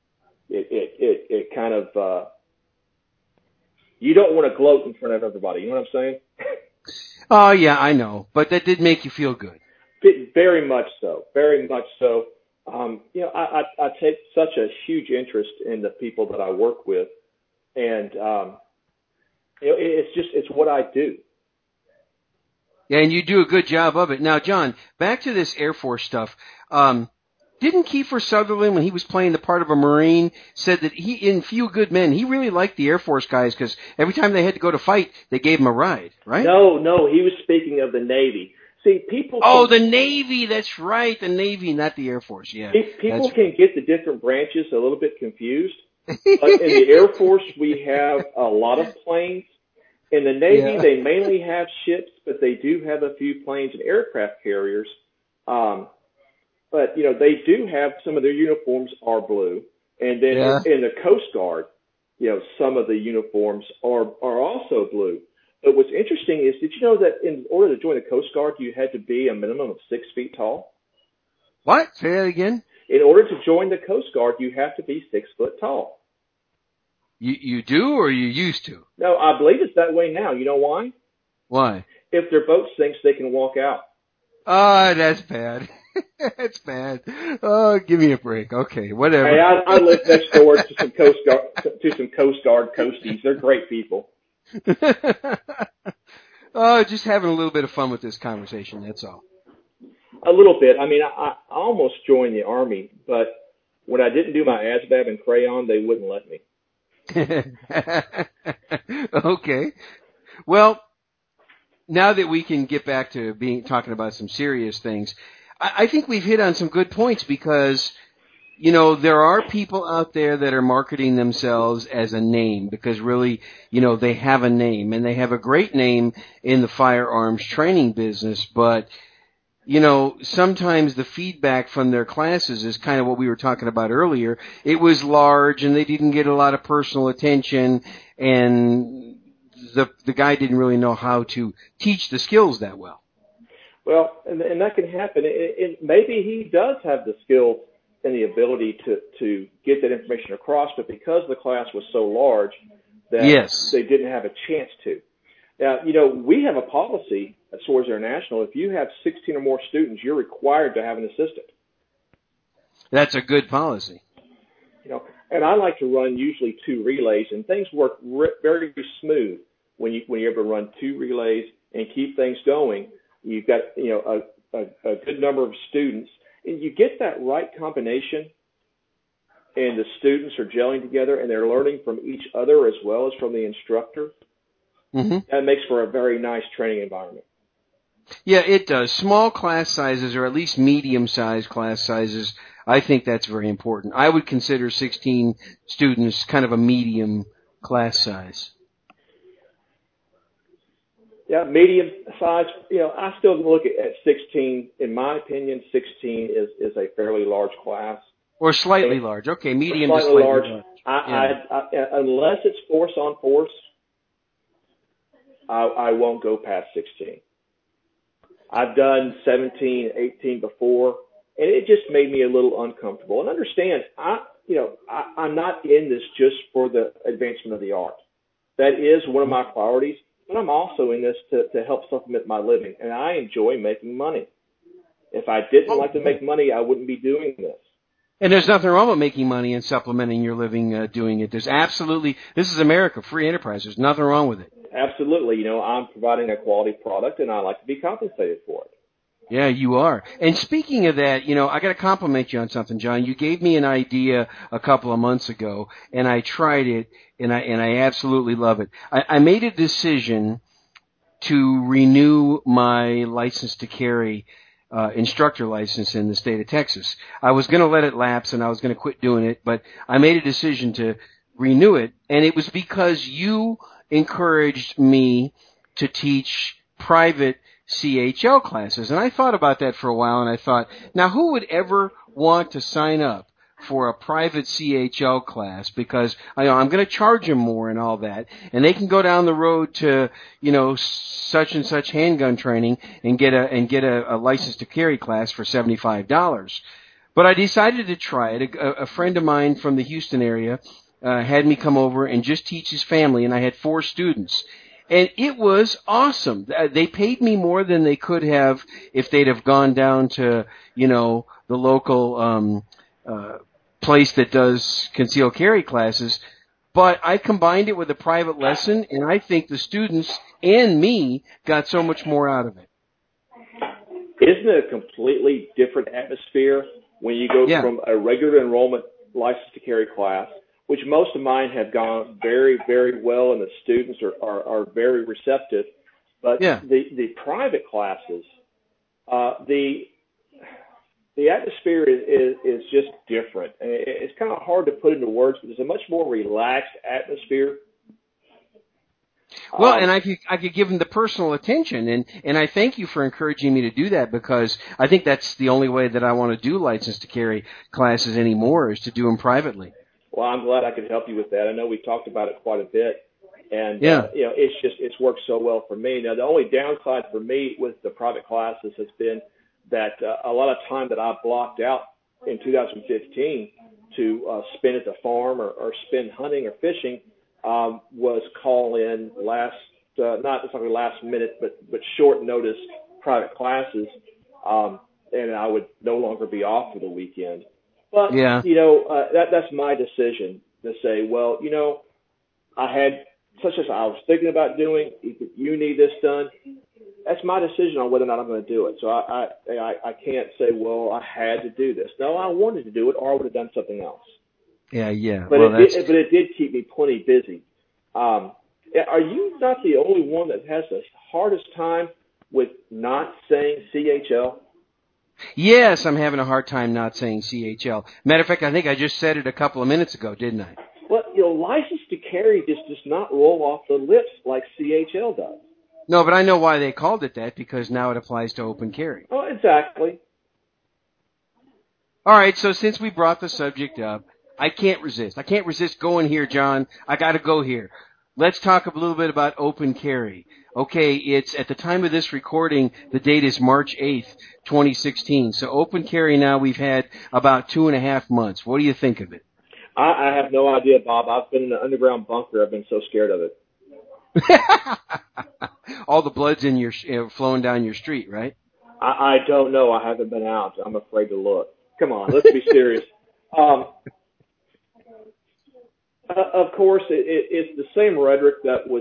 it kind of, you don't want to gloat in front of everybody. You know what I'm saying? Oh, yeah, I know. But that did make you feel good. Very much so. Very much so. You know, I take such a huge interest in the people that I work with. And, you know, it's what I do. Yeah, and you do a good job of it. Now, John, back to this Air Force stuff. Didn't Kiefer Sutherland, when he was playing the part of a Marine, said that he, in Few Good Men, he really liked the Air Force guys because every time they had to go to fight, they gave him a ride, right? No, he was speaking of the Navy. See, people. The Navy, that's right, the Navy, not the Air Force, yeah. People can get the different branches a little bit confused. But in the Air Force, we have a lot of planes. In the Navy, They mainly have ships, but they do have a few planes and aircraft carriers. But, you know, they do have some of their uniforms are blue. And then in the Coast Guard, you know, some of the uniforms are also blue. But what's interesting is, did you know that in order to join the Coast Guard, you had to be a minimum of 6 feet tall? What? Say that again? In order to join the Coast Guard, you have to be 6 foot tall. You do or you used to? No, I believe it's that way now. You know why? Why? If their boat sinks, they can walk out. Oh, that's bad. That's bad. Oh, give me a break. Okay, whatever. Hey, I live next door to some Coast Guard coasties. They're great people. Oh, just having a little bit of fun with this conversation, that's all. A little bit. I mean, I almost joined the Army, but when I didn't do my ASVAB and crayon, they wouldn't let me. Okay. Well, now that we can get back to talking about some serious things, I think we've hit on some good points because, you know, there are people out there that are marketing themselves as a name because really, you know, they have a name and they have a great name in the firearms training business, but, you know, sometimes the feedback from their classes is kind of what we were talking about earlier. It was large and they didn't get a lot of personal attention and the guy didn't really know how to teach the skills that well. Well, and that can happen. Maybe he does have the skill and the ability to get that information across, but because the class was so large that they didn't have a chance to. Now, you know, we have a policy at SOARS International. If you have 16 or more students, you're required to have an assistant. That's a good policy. You know, and I like to run usually 2 relays, and things work very smooth when you're able to run 2 relays and keep things going. You've got, you know, a good number of students, and you get that right combination, and the students are gelling together and they're learning from each other as well as from the instructor, that makes for a very nice training environment. Yeah, it does. Small class sizes, or at least medium-sized class sizes, I think that's very important. I would consider 16 students kind of a medium class size. Yeah, medium size. I still look at 16. In my opinion, 16 is a fairly large class. Or slightly large. Okay, medium to slightly slightly large. large. Unless it's force on force, I won't go past 16. I've done 17, 18 before, and it just made me a little uncomfortable. And understand, I'm not in this just for the advancement of the art. That is one of my priorities, but I'm also in this to help supplement my living, and I enjoy making money. If I didn't like to make money, I wouldn't be doing this. And there's nothing wrong with making money and supplementing your living doing it. This is America, free enterprise. There's nothing wrong with it. Absolutely. I'm providing a quality product, and I like to be compensated for it. Yeah, you are. And speaking of that, I got to compliment you on something, John. You gave me an idea a couple of months ago, and I tried it, and I absolutely love it. I made a decision to renew my license to carry instructor license in the state of Texas. I was going to let it lapse, and I was going to quit doing it, but I made a decision to renew it, and it was because you encouraged me to teach private CHL classes. And I thought about that for a while, and I thought, now who would ever want to sign up for a private CHL class, because I'm going to charge them more and all that, and they can go down the road to such and such handgun training and get a license to carry class for $75. But I decided to try it. A friend of mine from the Houston area had me come over and just teach his family, and I had 4 students. And it was awesome. They paid me more than they could have if they'd have gone down to, the local place that does concealed carry classes. But I combined it with a private lesson, and I think the students and me got so much more out of it. Isn't it a completely different atmosphere when you go from a regular enrollment license to carry class, which most of mine have gone very, very well, and the students are very receptive. But the private classes, the atmosphere is just different. And it's kind of hard to put into words, but it's a much more relaxed atmosphere. Well, and I could give them the personal attention, and I thank you for encouraging me to do that, because I think that's the only way that I want to do license to carry classes anymore, is to do them privately. Well, I'm glad I could help you with that. I know we talked about it quite a bit, and it's worked so well for me. Now, the only downside for me with the private classes has been that a lot of time that I blocked out in 2015 to spend at the farm or spend hunting or fishing was call in not exactly last minute, but short notice private classes, and I would no longer be off for the weekend. But, that's my decision to say, well, I had such as I was thinking about doing, you need this done. That's my decision on whether or not I'm going to do it. So I can't say, well, I had to do this. No, I wanted to do it, or I would have done something else. Yeah. But it did keep me plenty busy. Are you not the only one that has the hardest time with not saying CHL? Yes, I'm having a hard time not saying CHL. Matter of fact, I think I just said it a couple of minutes ago, didn't I? Well, license to carry just does not roll off the lips like CHL does. No, but I know why they called it that, because now it applies to open carry. Oh, exactly. All right, so since we brought the subject up, I can't resist. I can't resist going here, John. I got to go here. Let's talk a little bit about open carry. Okay, it's at the time of this recording, the date is March 8th, 2016. So open carry now we've had about 2.5 months. What do you think of it? I have no idea, Bob. I've been in an underground bunker. I've been so scared of it. All the blood's in your flowing down your street, right? I don't know. I haven't been out. I'm afraid to look. Come on, let's be serious. Of course, it's the same rhetoric that was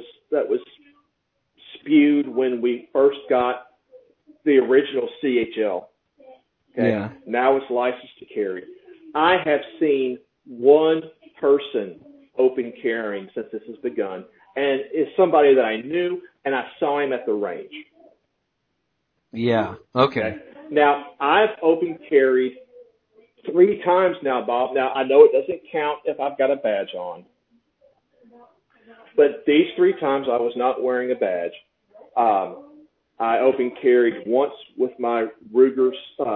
spewed when we first got the original CHL. Okay? Yeah. Now it's licensed to carry. I have seen one person open carrying since this has begun, and it's somebody that I knew, and I saw him at the range. Yeah. Okay. Now, I've open carried 3 times now, Bob. Now, I know it doesn't count if I've got a badge on. But these 3 times I was not wearing a badge. I open carried once with my Ruger,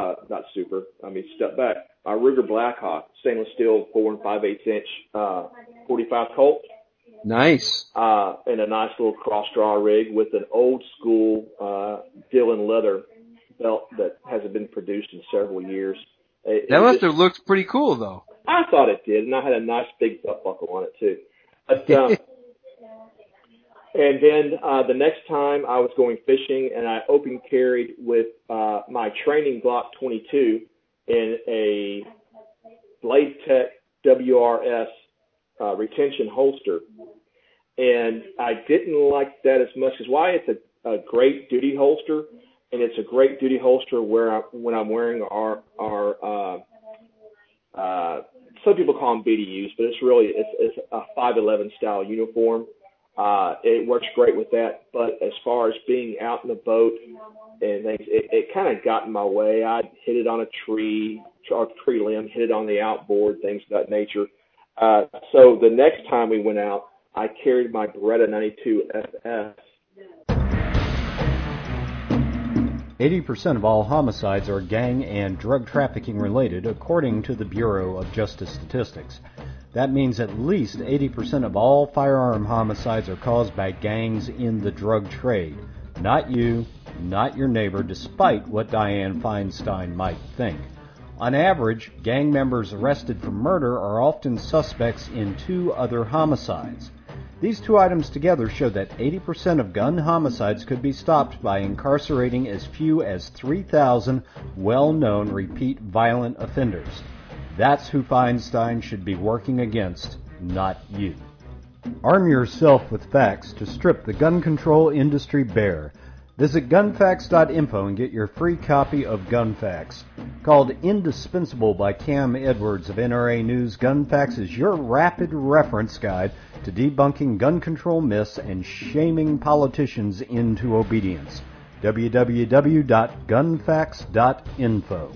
my Ruger Blackhawk, stainless steel 4 5/8 inch 45 Colt. Nice. In a nice little cross draw rig with an old school Dillon leather belt that hasn't been produced in several years. That must have looked pretty cool, though. I thought it did, and I had a nice big belt buckle on it too. But and then the next time I was going fishing, and I open carried with my training Glock 22 in a Blade Tech WRS retention holster. And I didn't like that as much as why it's a great duty holster, and it's a great duty holster when I'm wearing our some people call them BDUs, but it's a 511 style uniform. It works great with that, but as far as being out in the boat and things, it kind of got in my way. I hit it on a tree limb, hit it on the outboard, things of that nature. So the next time we went out, I carried my Beretta 92 FS. 80% of all homicides are gang and drug trafficking related, according to the Bureau of Justice Statistics. That means at least 80% of all firearm homicides are caused by gangs in the drug trade. Not you, not your neighbor, despite what Dianne Feinstein might think. On average, gang members arrested for murder are often suspects in 2 other homicides. These 2 items together show that 80% of gun homicides could be stopped by incarcerating as few as 3,000 well-known repeat violent offenders. That's who Feinstein should be working against, not you. Arm yourself with facts to strip the gun control industry bare. Visit gunfacts.info and get your free copy of Gun Facts. Called Indispensable by Cam Edwards of NRA News, Gun Facts is your rapid reference guide to debunking gun control myths and shaming politicians into obedience. www.gunfacts.info.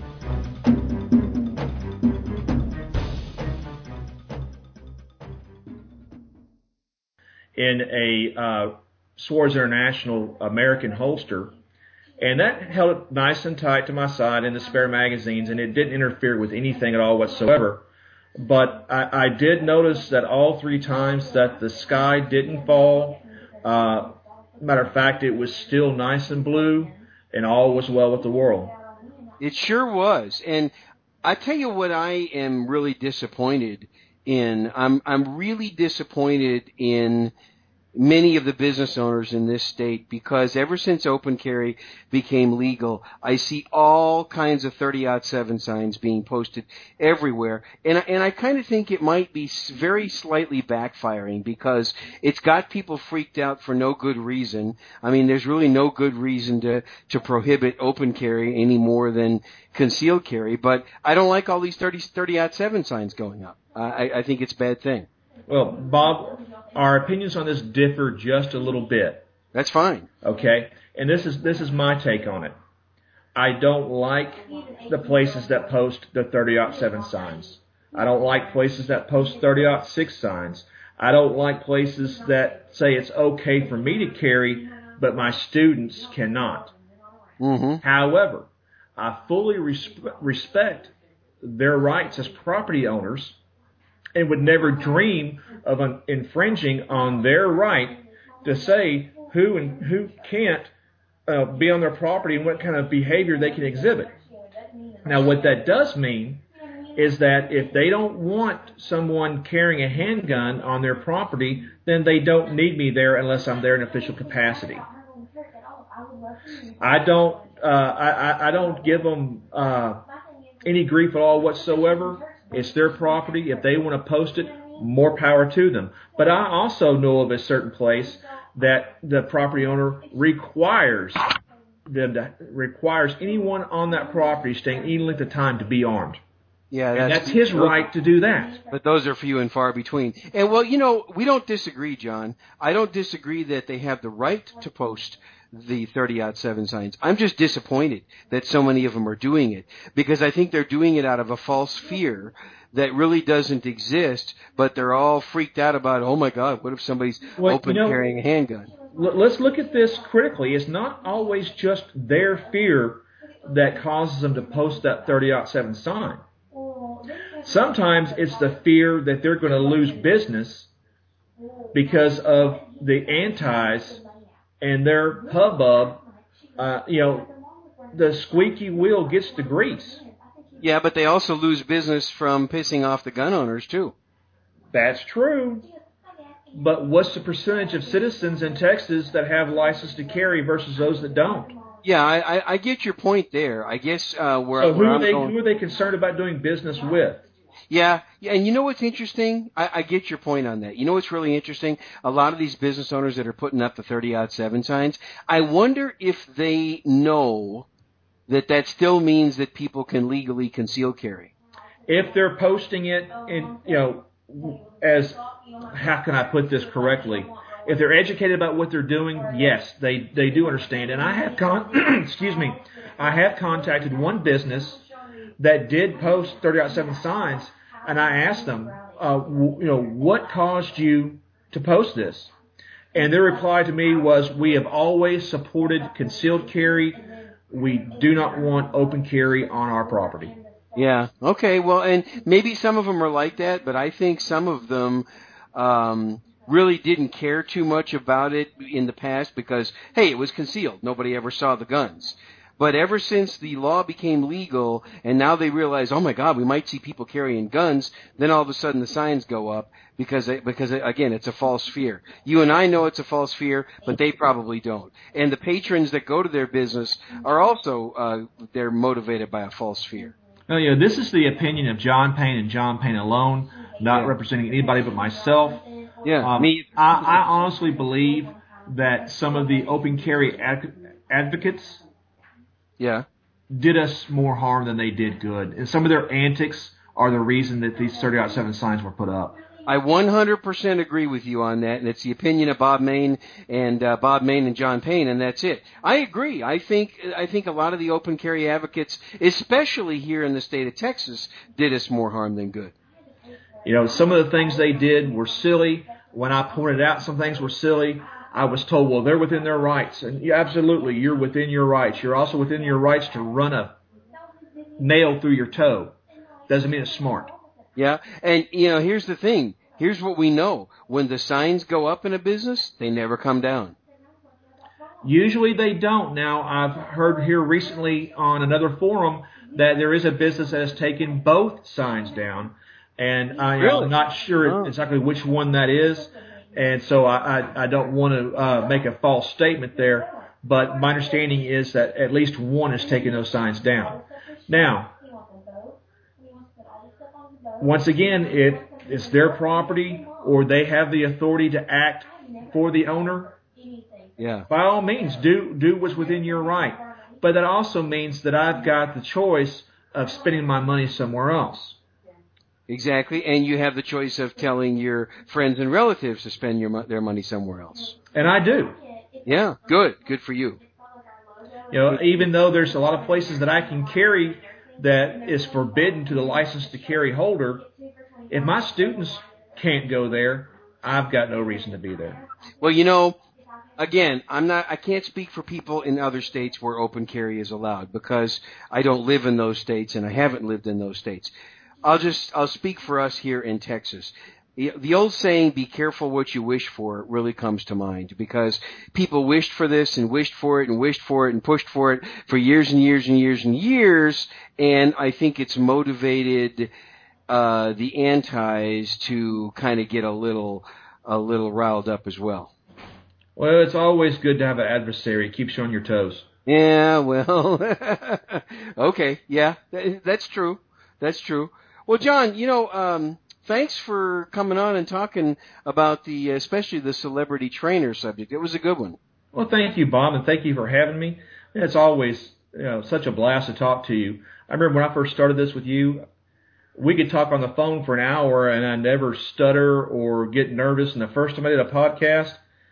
In a Swords International American holster, and that held it nice and tight to my side in the spare magazines, and it didn't interfere with anything at all whatsoever. But I did notice that all 3 times that the sky didn't fall. Matter of fact, it was still nice and blue, and all was well with the world. It sure was. And I tell you what I am really disappointed in. I'm really disappointed in many of the business owners in this state, because ever since open carry became legal, I see all kinds of 30-07 signs being posted everywhere. And I kind of think it might be very slightly backfiring, because it's got people freaked out for no good reason. I mean, there's really no good reason to prohibit open carry any more than concealed carry. But I don't like all these 30-07 signs going up. I think it's a bad thing. Well, Bob, our opinions on this differ just a little bit. That's fine. Okay? And this is my take on it. I don't like the places that post the 30-07 signs. I don't like places that post 30-06 signs. I don't like places that say it's okay for me to carry, but my students cannot. Mm-hmm. However, I fully respect their rights as property owners, and would never dream of infringing on their right to say who and who can't be on their property and what kind of behavior they can exhibit. Now, what that does mean is that if they don't want someone carrying a handgun on their property, then they don't need me there unless I'm there in official capacity. I don't give them any grief at all whatsoever. It's their property. If they want to post it, more power to them. But I also know of a certain place that the property owner requires anyone on that property staying any length of time to be armed. Yeah, and that's his right to do that. But those are few and far between. And well, we don't disagree, John. I don't disagree that they have the right to post the 30-7 signs. I'm just disappointed that so many of them are doing it, because I think they're doing it out of a false fear that really doesn't exist, but they're all freaked out about, oh my God, what if somebody's carrying a handgun? Let's look at this critically. It's not always just their fear that causes them to post that 30-7 sign. Sometimes it's the fear that they're going to lose business because of the antis and their hubbub. The squeaky wheel gets the grease. Yeah, but they also lose business from pissing off the gun owners, too. That's true. But what's the percentage of citizens in Texas that have license to carry versus those that don't? Yeah, I get your point there. I guess who are they concerned about doing business with? Yeah, and you know what's interesting? I get your point on that. You know what's really interesting? A lot of these business owners that are putting up the 30-7 signs, I wonder if they know that still means that people can legally conceal carry. If they're posting it in, as, how can I put this correctly? If they're educated about what they're doing, yes, they do understand. And I have I have contacted one business that did post 30-7 signs, and I asked them, what caused you to post this? And their reply to me was, we have always supported concealed carry. We do not want open carry on our property. Yeah. Okay. Well, and maybe some of them are like that, but I think some of them really didn't care too much about it in the past because, hey, it was concealed. Nobody ever saw the guns. But ever since the law became legal and now they realize, oh my God, we might see people carrying guns, then all of a sudden the signs go up because again, it's a false fear. You and I know it's a false fear, but they probably don't. And the patrons that go to their business are also, they're motivated by a false fear. Now, this is the opinion of John Payne and John Payne alone, not representing anybody but myself. Yeah, me. I honestly believe that some of the open carry advocates did us more harm than they did good. And some of their antics are the reason that these 30-7 signs were put up. I 100% agree with you on that, and it's the opinion of Bob Mayne and John Payne, and that's it. I agree. I think a lot of the open carry advocates, especially here in the state of Texas, did us more harm than good. Some of the things they did were silly. When I pointed out some things were silly, I was told, well, they're within their rights. And absolutely, you're within your rights. You're also within your rights to run a nail through your toe. Doesn't mean it's smart. Yeah, and here's the thing. Here's what we know. When the signs go up in a business, they never come down. Usually they don't. Now, I've heard here recently on another forum that there is a business that has taken both signs down. And I'm not sure exactly which one that is. And so I don't want to make a false statement there. But my understanding is that at least one has taken those signs down. Now, once again, if it's their property or they have the authority to act for the owner, by all means, do what's within your right. But that also means that I've got the choice of spending my money somewhere else. Exactly, and you have the choice of telling your friends and relatives to spend their money somewhere else. And I do. Yeah, good for you. Even though there's a lot of places that I can carry that is forbidden to the license to carry holder, if my students can't go there, I've got no reason to be there. Well, again, I can't speak for people in other states where open carry is allowed because I don't live in those states and I haven't lived in those states. I'll speak for us here in Texas. The old saying, be careful what you wish for, really comes to mind because people wished for this and wished for it and wished for it and pushed for it for years and years and years and years. And I think it's motivated, the antis to kind of get a little riled up as well. Well, it's always good to have an adversary. Keeps you on your toes. Yeah, well, okay. Yeah, that's true. That's true. Well, John, thanks for coming on and talking about especially the celebrity trainer subject. It was a good one. Well, thank you, Bob, and thank you for having me. It's always such a blast to talk to you. I remember when I first started this with you, we could talk on the phone for an hour and I never stutter or get nervous. And the first time I did a podcast,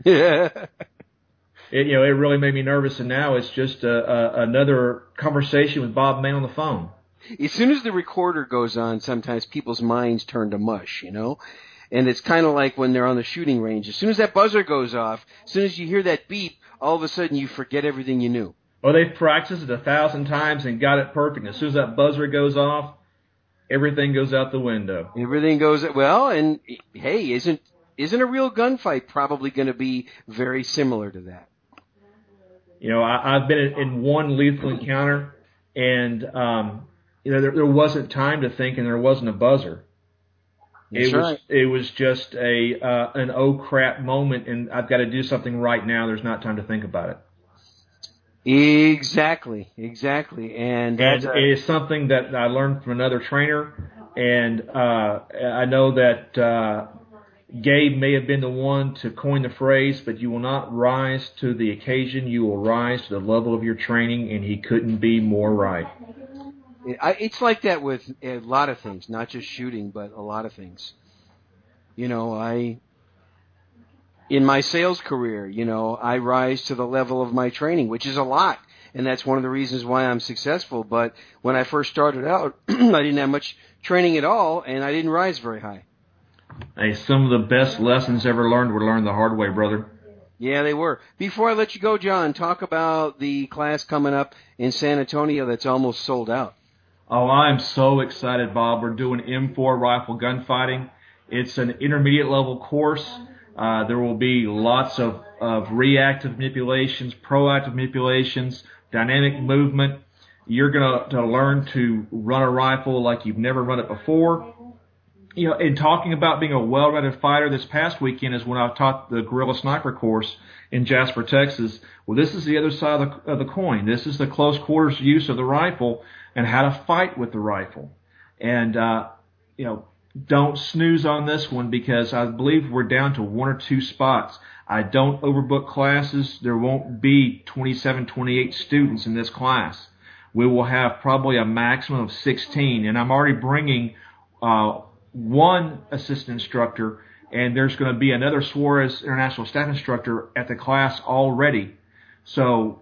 it really made me nervous. And now it's just another conversation with Bob May on the phone. As soon as the recorder goes on, sometimes people's minds turn to mush, And it's kind of like when they're on the shooting range. As soon as that buzzer goes off, as soon as you hear that beep, all of a sudden you forget everything you knew. Well, they've practiced it 1,000 times and got it perfect. As soon as that buzzer goes off, everything goes out the window. Everything goes, well, and hey, isn't a real gunfight probably going to be very similar to that? I've been in one lethal encounter, and there wasn't time to think, and there wasn't a buzzer. It was just an oh crap moment, and I've got to do something right now. There's not time to think about it. Exactly. And it is something that I learned from another trainer, and I know that Gabe may have been the one to coin the phrase, but you will not rise to the occasion. You will rise to the level of your training, and he couldn't be more right. It's like that with a lot of things, not just shooting, but a lot of things. In my sales career, I rise to the level of my training, which is a lot. And that's one of the reasons why I'm successful. But when I first started out, I didn't have much training at all, and I didn't rise very high. Hey, some of the best lessons ever learned were learned the hard way, brother. Yeah, they were. Before I let you go, John, talk about the class coming up in San Antonio that's almost sold out. Oh, I'm so excited, Bob. We're doing M4 rifle gunfighting. It's an intermediate level course. There will be lots of reactive manipulations, proactive manipulations, dynamic movement. You're going to learn to run a rifle like you've never run it before. In talking about being a well-rounded fighter, this past weekend is when I taught the Guerrilla Sniper course in Jasper, Texas. Well, this is the other side of the coin. This is the close quarters use of the rifle and how to fight with the rifle. And, don't snooze on this one because I believe we're down to 1 or 2 spots. I don't overbook classes. There won't be 27, 28 students in this class. We will have probably a maximum of 16, and I'm already bringing one assistant instructor, and there's going to be another Suarez International Staff Instructor at the class already. So,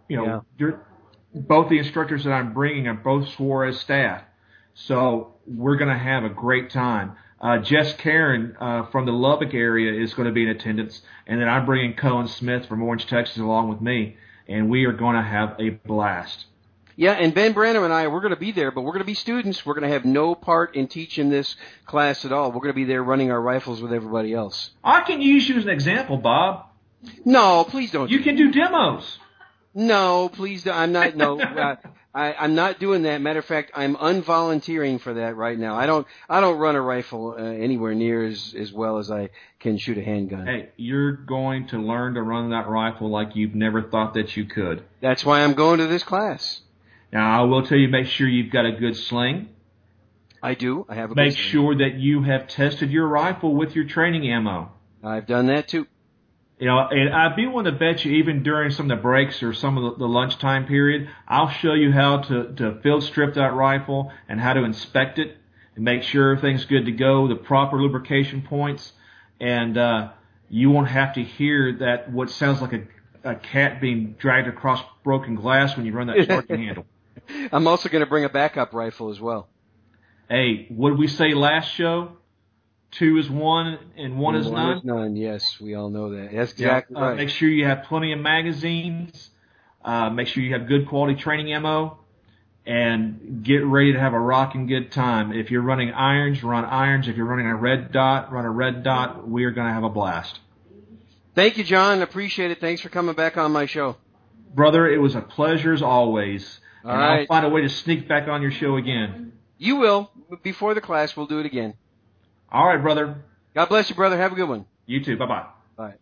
both the instructors that I'm bringing are both Suarez staff. So we're going to have a great time. Jess Karen from the Lubbock area is going to be in attendance, and then I'm bringing Cohen Smith from Orange, Texas along with me, and we are going to have a blast. Yeah, and Ben Branham and I, we're going to be there, but we're going to be students. We're going to have no part in teaching this class at all. We're going to be there running our rifles with everybody else. I can use you as an example, Bob. No, please don't. You can do demos. No, please don't. I'm not. No, I'm not doing that. Matter of fact, I'm unvolunteering for that right now. I don't run a rifle anywhere near as well as I can shoot a handgun. Hey, you're going to learn to run that rifle like you've never thought that you could. That's why I'm going to this class. Now, I will tell you, make sure you've got a good sling. I do. I have a good Make sling. sure that you have tested your rifle with your training ammo. I've done that too. And I'd be willing to bet you even during some of the breaks or some of the lunchtime period, I'll show you how to field strip that rifle and how to inspect it and make sure everything's good to go, the proper lubrication points, and you won't have to hear that what sounds like a cat being dragged across broken glass when you run that sharking handle. I'm also going to bring a backup rifle as well. Hey, what did we say last show? 2 is 1 and 1 is none? 1 is none, yes. We all know that. That's exactly right. Make sure you have plenty of magazines. Make sure you have good quality training ammo. And get ready to have a rocking good time. If you're running irons, run irons. If you're running a red dot, run a red dot. We are going to have a blast. Thank you, John. Appreciate it. Thanks for coming back on my show. Brother, it was a pleasure as always. All right. I'll find a way to sneak back on your show again. You will. Before the class, we'll do it again. All right, brother. God bless you, brother. Have a good one. You too. Bye-bye. Bye.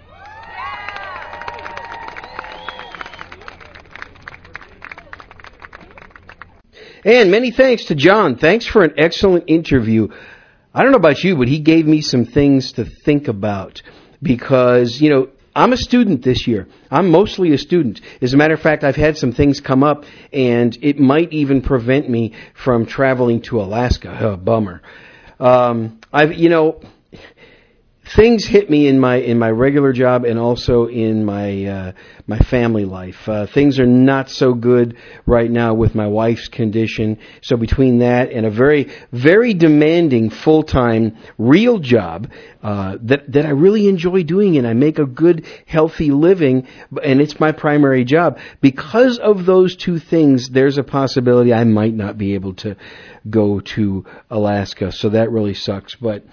And many thanks to John. Thanks for an excellent interview. I don't know about you, but he gave me some things to think about because, I'm a student this year. I'm mostly a student. As a matter of fact, I've had some things come up, and it might even prevent me from traveling to Alaska. Oh, bummer. Things hit me in my regular job and also in my family life. Things are not so good right now with my wife's condition. So between that and a very, very demanding full-time real job that I really enjoy doing, and I make a good, healthy living, and it's my primary job. Because of those two things, there's a possibility I might not be able to go to Alaska. So that really sucks. But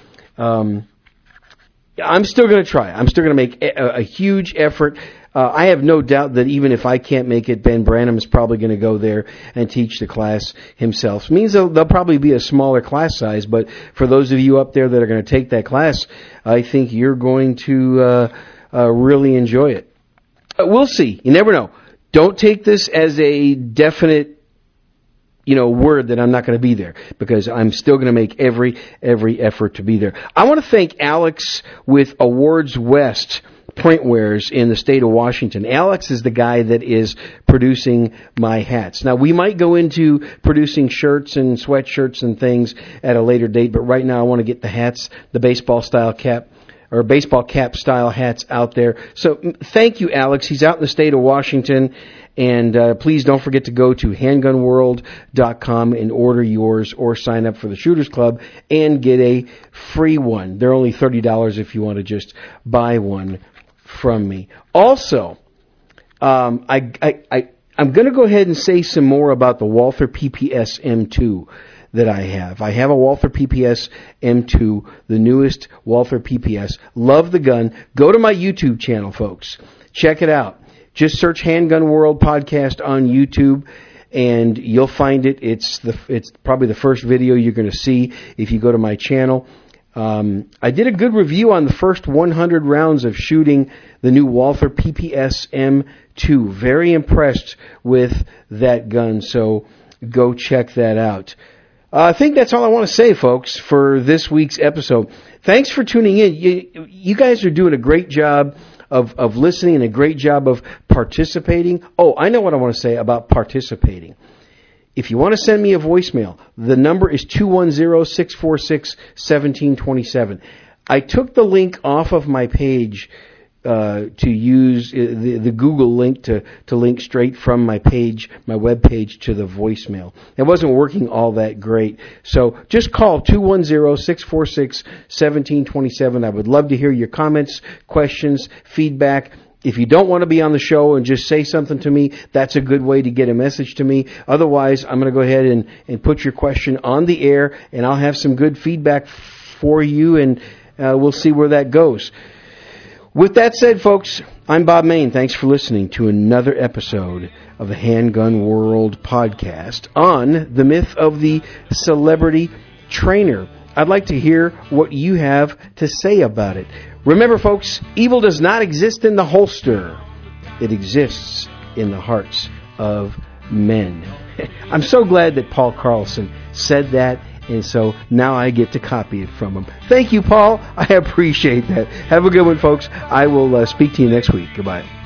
I'm still going to try. I'm still going to make a huge effort. I have no doubt that even if I can't make it, Ben Branham is probably going to go there and teach the class himself. It means there'll probably be a smaller class size, but for those of you up there that are going to take that class, I think you're going to really enjoy it. We'll see. You never know. Don't take this as a definite word that I'm not going to be there, because I'm still going to make every effort to be there. I want to thank Alex with Awards West Printwares in the state of Washington. Alex is the guy that is producing my hats. Now, we might go into producing shirts and sweatshirts and things at a later date, but right now I want to get the hats, the baseball cap style hats out there. So thank you, Alex. He's out in the state of Washington. And please don't forget to go to handgunworld.com and order yours, or sign up for the Shooters Club and get a free one. They're only $30 if you want to just buy one from me. Also, I'm going to go ahead and say some more about the Walther PPS M2 that I have. I have a Walther PPS M2, the newest Walther PPS. Love the gun. Go to my YouTube channel, folks. Check it out. Just search Handgun World Podcast on YouTube, and you'll find it. It's probably the first video you're going to see if you go to my channel. I did a good review on the first 100 rounds of shooting the new Walther PPS M2. Very impressed with that gun, so go check that out. I think that's all I want to say, folks, for this week's episode. Thanks for tuning in. You guys are doing a great job of listening and a great job of participating. Oh, I know what I want to say about participating. If you want to send me a voicemail, the number is 210-646-1727. I took the link off of my page to use the Google link to link straight from my page, my web page, to the voicemail. It wasn't working all that great. So just call 210-646-1727. I would love to hear your comments, questions, feedback. If you don't want to be on the show and just say something to me, that's a good way to get a message to me. Otherwise, I'm going to go ahead and put your question on the air, and I'll have some good feedback for you, and we'll see where that goes. With that said, folks, I'm Bob Mayne. Thanks for listening to another episode of the Handgun World Podcast on the myth of the celebrity trainer. I'd like to hear what you have to say about it. Remember, folks, evil does not exist in the holster. It exists in the hearts of men. I'm so glad that Paul Carlson said that, and so now I get to copy it from him. Thank you, Paul. I appreciate that. Have a good one, folks. I will speak to you next week. Goodbye.